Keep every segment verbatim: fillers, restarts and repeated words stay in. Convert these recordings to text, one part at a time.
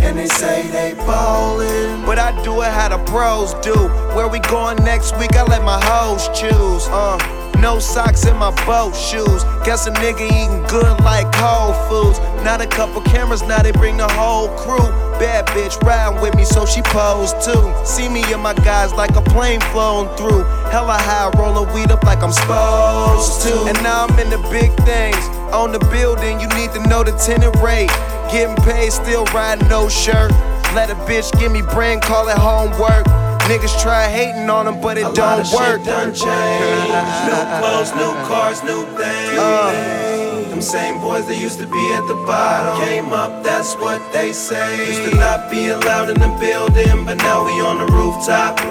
and they say they ballin', but I do it how the pros do. Where we going next week, I let my hoes choose. Uh, no socks in my boat shoes. Guess a nigga eating good like Whole Foods. Not a couple cameras, now they bring the whole crew. Bad bitch riding with me, so she posed too. See me and my guys like a plane flown through. Hella high, rolling weed up like I'm supposed to. And now I'm in the big things. On the building, you need to know the tenant rate. Getting paid, still riding no shirt. Let a bitch give me brain, call it homework. Niggas try hating on them, but it a don't lot of work. Shit done changed. New clothes, new cars, new things. Uh, Them same boys that used to be at the bottom came up, that's what they say. Used to not be allowed in the building, but now we on the rooftop.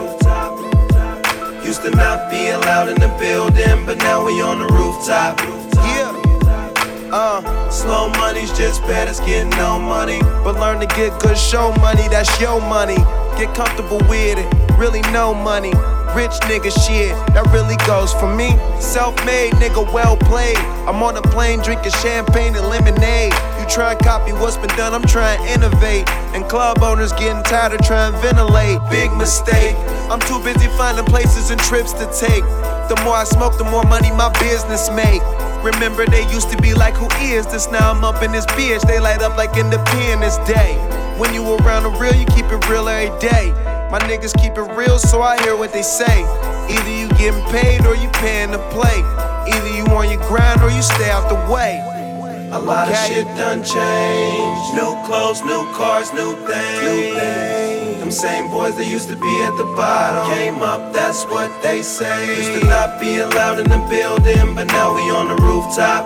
Used to not be allowed in the building, but now we on the rooftop. Yeah. Uh, slow money's just bad as getting no money. But learn to get good show money, that's your money. Get comfortable with it, really no money. Rich nigga shit, that really goes for me. Self-made nigga, well played. I'm on a plane drinking champagne and lemonade. You try and copy what's been done, I'm trying to innovate. And club owners getting tired of trying to ventilate. Big mistake, I'm too busy finding places and trips to take. The more I smoke, the more money my business make. Remember they used to be like, who is this? Now I'm up in this bitch, they light up like Independence Day. When you around the real, you keep it real every day. My niggas keep it real, so I hear what they say. Either you getting paid or you paying to play. Either you on your grind or you stay out the way. A lot okay. of shit done changed. New clothes, new cars, new things. New things. Them same boys that used to be at the bottom came up, that's what they say. Used to not be allowed in the building, but now we on the rooftop.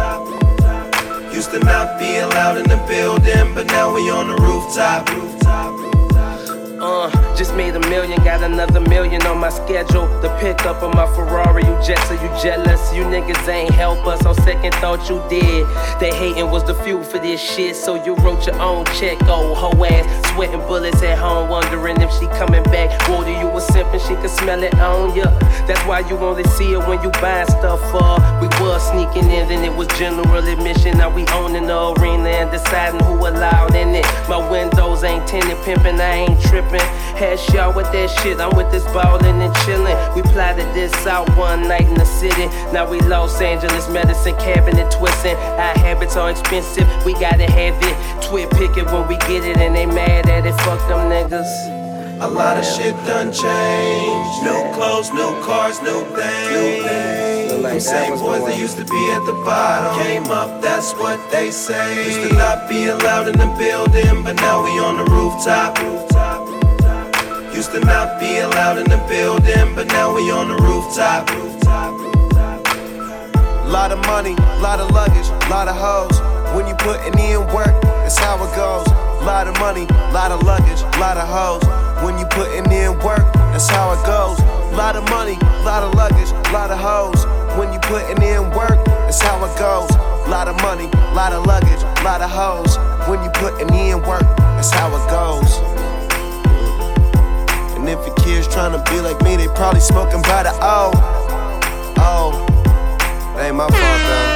Used to not be allowed in the building, but now we on the rooftop. Uh, just made a million, got another million on my schedule. The pickup of my Ferrari, you jets, are you jealous? You niggas ain't help us, on second thought you did. They hating was the fuel for this shit, so you wrote your own check. Oh, hoe ass, sweating bullets at home, wondering if she coming back. Water you was simping, she could smell it on ya. That's why you only see her when you buying stuff for. We was sneaking in, then it was general admission. Now we owning the arena and deciding who allowed in it. My windows ain't tinted, pimping, I ain't tripping. Had y'all with that shit, I'm with this ballin' and chillin'. We plotted this out one night in the city. Now we Los Angeles, medicine cabinet twisting. Our habits are expensive, we gotta have it. Twit pick it when we get it, and they mad at it. Fuck them niggas. A lot of shit done changed. New clothes, new cars, new things. Them same boys that used to be at the bottom came up, that's what they say. Used to not be allowed in the building, but now we on the rooftop. Used to not be allowed in the building, but now we on the rooftop. Lot of money, lot of luggage, lot of hoes. When you putting in work, that's how it goes. Lot of money, lot of luggage, lot of hoes. When you putting in work, that's how it goes. Lot of money, lot of luggage, lot of hoes. When you putting in work, that's how it goes. Lot of money, lot of luggage, lot of hoes. When you putting in work, that's how it goes. And if a kid's tryna be like me, they probably smoking by the O. Oh, that ain't my fault though.